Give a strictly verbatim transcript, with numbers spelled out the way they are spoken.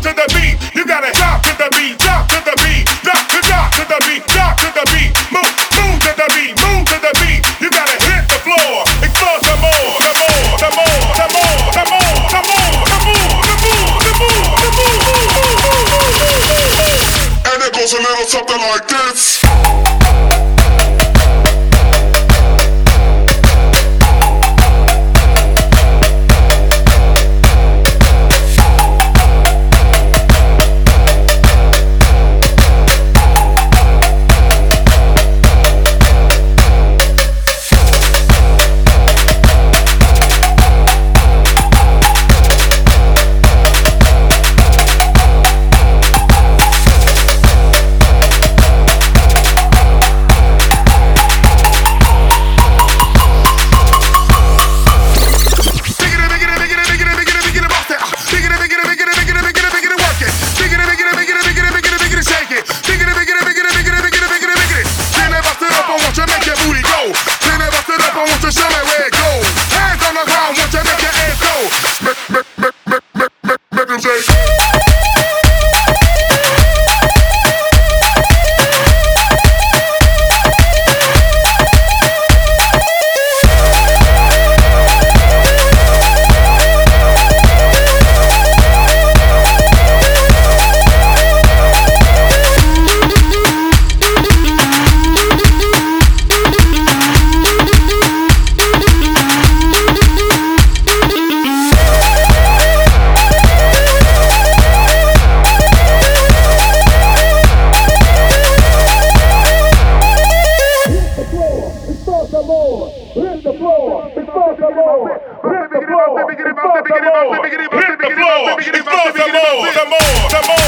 to the beat. You gotta drop to the beat, drop to the beat, drop to drop to the beat, drop to the beat. Move, move to the beat, move to the beat. You gotta hit the floor, explore some more, some more, some more, some more, some more, some more, some more, some more, some more, some more. And it goes a little something like this. Hit the floor, explore some more. Hit the floor, explore some more. Hit the floor, explore some more. Some more, some more.